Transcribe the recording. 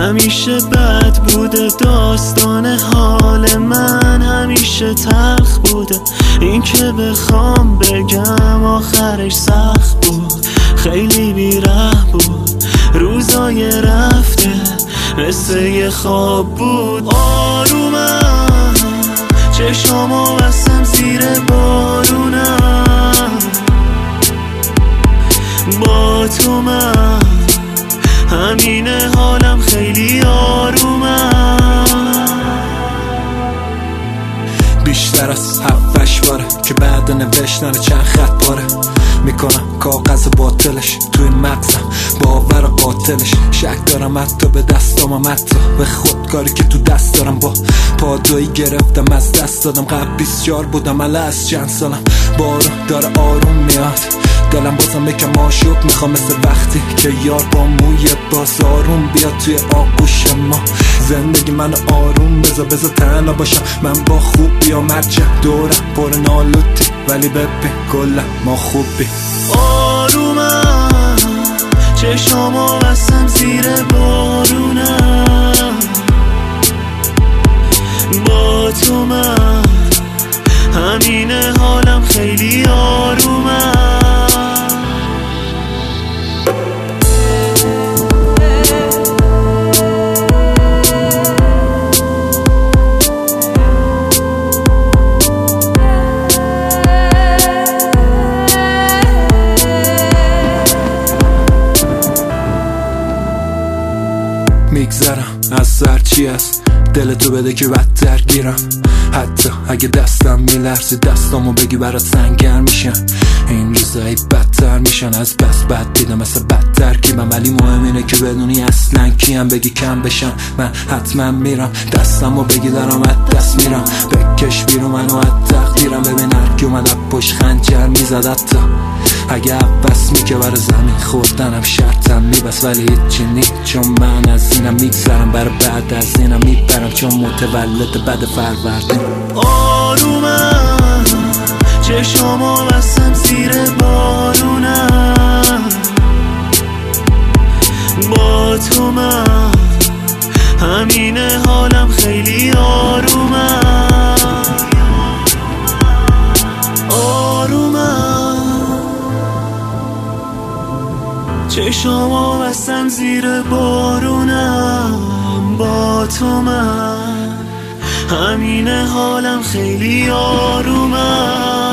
همیشه بد بوده داستان حال من، همیشه تلخ بوده این که بخوام بگم آخرش سخت بود، خیلی بیره بود، روزای رفته مثل یه خواب بود. آرومم چشامو بستم زیر بارونم، با تو من همینه حالم خیلی آرومم. بیشتر از 7-8 باره که بعد نوشتن چند خط پاره میکنم کاغذ باطلش توی مغزم، باور قاتلش. شک دارم حتی به دستام، حتی به خودکاری که تو دست دارم. با پادویی گرفتم از دست دادم، قبل 24 بودم الان از چند سالم. بارون داره آروم میاد، دلم بازم یکم آشوب میخوام، مثل وقتی که یار با موی باز آروم بیاد توی آغوش ما. زندگی من آروم بذار تنها باشم، من با خوبی و مرجع دورم پر نالوتی، ولی ببین کلا ما خوبی. آرومم چشامو بستم زیر بارونم، با تو من همینه حالم خیلی آرومم. میگذرم از هرچی هست، دل تو بده که بدتر گیرم. حتی اگه دستم میلرزی دستامو بگی برات سنگین میشن. این روزایی بدتر میشن از بس بد دیدم، مثل بد ترکیبم، ولی مهم اینه که بدونی اصلا کیم. بگی کم بشم من حتما میرم، دستمو بگی دارم از دست میرم. بکش بیرون منو از تقدیرم، ببین هرکی اومد پشت خنجر میزد. حتی اگه عباس میگه برای زمین خوردنم شرطم میبست، ولی هیچی نیست چون من از اینم میگذرم، برای بعد از اینم میبرم چون متولد بد فروردین. آرومم چشامو بستم زیر بارونم، با تو من همینه حالم خیلی آرومم. آرومم چشامو بستم زیر بارونم، با تو من همینه حالم خیلی آرومم.